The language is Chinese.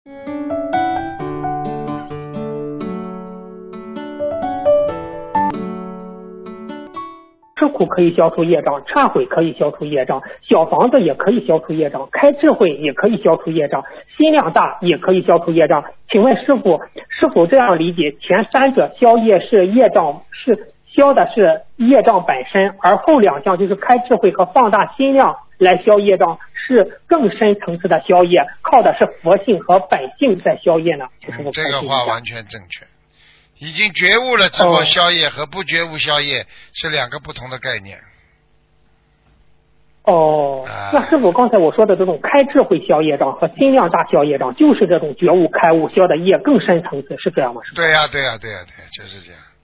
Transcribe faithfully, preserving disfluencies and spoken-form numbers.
吃苦可以消除业障，忏悔可以消除业障，小房子也可以消除业障，开智慧也可以消除业障，心量大也可以消除业障。请问师父，是否这样理解，前三者消业是业障，是消的是业障本身，而后两项就是开智慧和放大心量来消业障，是更深层次的消业，靠的是佛性和本性在消业呢？就是嗯、这个话完全正确。已经觉悟了之后消业和不觉悟消业是两个不同的概念。 哦， 啊、 那师父刚才我说的这种开智慧消业障和心量大消业障，就是这种觉悟开悟消的业更深层次，是这样吗？ 对呀、啊、对呀、啊、对呀、啊、对呀、啊，就是这样。